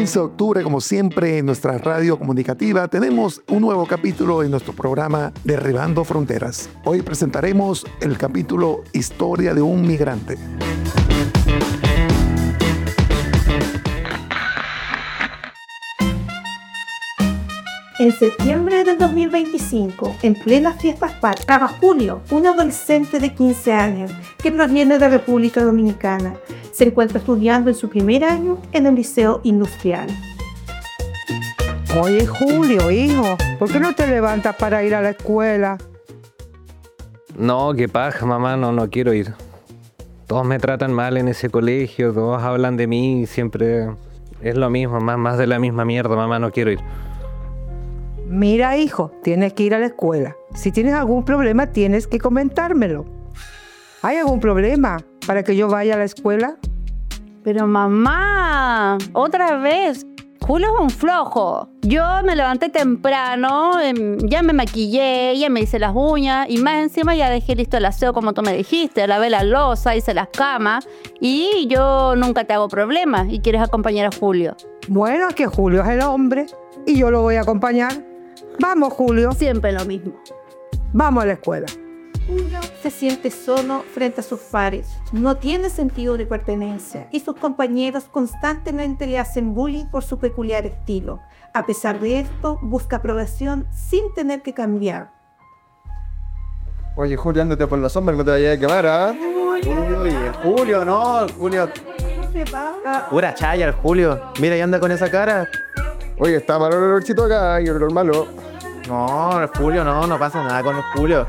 15 de octubre, como siempre, en nuestra radio comunicativa, tenemos un nuevo capítulo en nuestro programa Derribando Fronteras. Hoy presentaremos el capítulo Historia de un migrante. En septiembre del 2025, en plenas fiestas patrias, Julio, un adolescente de 15 años que proviene de República Dominicana, se encuentra estudiando en su primer año en el Liceo Industrial. Oye, Julio, hijo, ¿por qué no te levantas para ir a la escuela? No, qué paja, mamá, no quiero ir. Todos me tratan mal en ese colegio, todos hablan de mí, siempre es lo mismo, más de la misma mierda, mamá, no quiero ir. Mira, hijo, tienes que ir a la escuela. Si tienes algún problema, tienes que comentármelo. ¿Hay algún problema para que yo vaya a la escuela? Pero mamá, otra vez. Julio es un flojo. Yo me levanté temprano, ya me maquillé, ya me hice las uñas y más encima ya dejé listo el aseo como tú me dijiste. Lavé la loza, hice las camas y yo nunca te hago problemas y quieres acompañar a Julio. Bueno, es que Julio es el hombre y yo lo voy a acompañar. Vamos, Julio. Siempre lo mismo. Vamos a la escuela. Julio se siente solo frente a sus pares, no tiene sentido de pertenencia y sus compañeros constantemente le hacen bullying por su peculiar estilo. A pesar de esto, busca aprobación sin tener que cambiar. Oye, Julio, ándate por la sombra, no te vayas a quemar, ¿ah? Oye, Julio, no, Julio. Pura chaya el Julio. Mira, y anda con esa cara. Oye, está malo el olorcito acá y el olor malo. No, el Julio, no pasa nada con el Julio.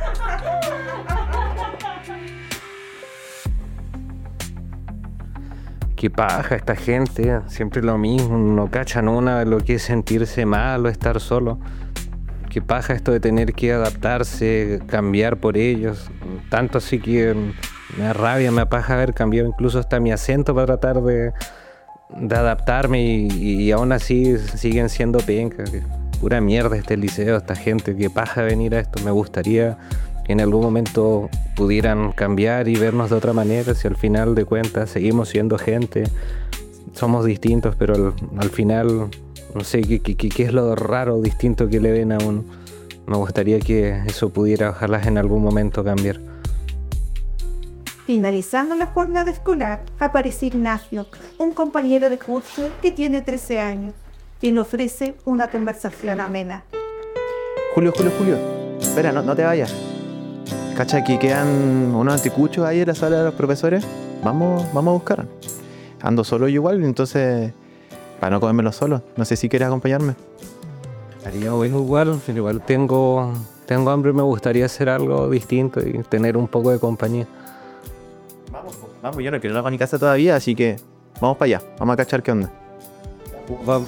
Qué paja esta gente, siempre lo mismo, no cachan una de lo que es sentirse mal o estar solo. Qué paja esto de tener que adaptarse, cambiar por ellos. Tanto así que me da rabia, me apaja haber cambiado incluso hasta mi acento para tratar de adaptarme y aún así siguen siendo pencas. Pura mierda este liceo, esta gente, qué paja venir a esto. Me gustaría que en algún momento pudieran cambiar y vernos de otra manera, si al final de cuentas seguimos siendo gente, somos distintos, pero al final no sé qué es lo raro o distinto que le ven a uno. Me gustaría que eso pudiera, ojalá en algún momento, cambiar. Finalizando la jornada escolar, aparece Ignacio, un compañero de curso que tiene 13 años, quien ofrece una conversación amena. Julio. Espera, no te vayas. Cacha, aquí quedan unos anticuchos ahí en la sala de los profesores. Vamos a buscar. Ando solo yo igual, entonces, para no comérmelo solo. No sé si quieres acompañarme. Haría bueno igual, pero igual tengo hambre y me gustaría hacer algo distinto y tener un poco de compañía. Vamos, yo no quiero ir a mi casa todavía, así que vamos para allá. Vamos a cachar qué onda. Vamos.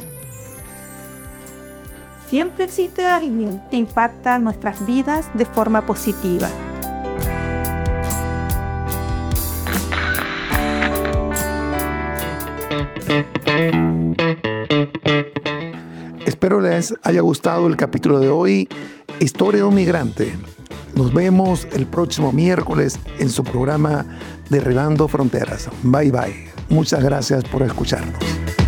Siempre existe alguien que impacta nuestras vidas de forma positiva. Espero les haya gustado el capítulo de hoy, Historia de un migrante. Nos vemos el próximo miércoles en su programa Derribando Fronteras. Bye bye. Muchas gracias por escucharnos.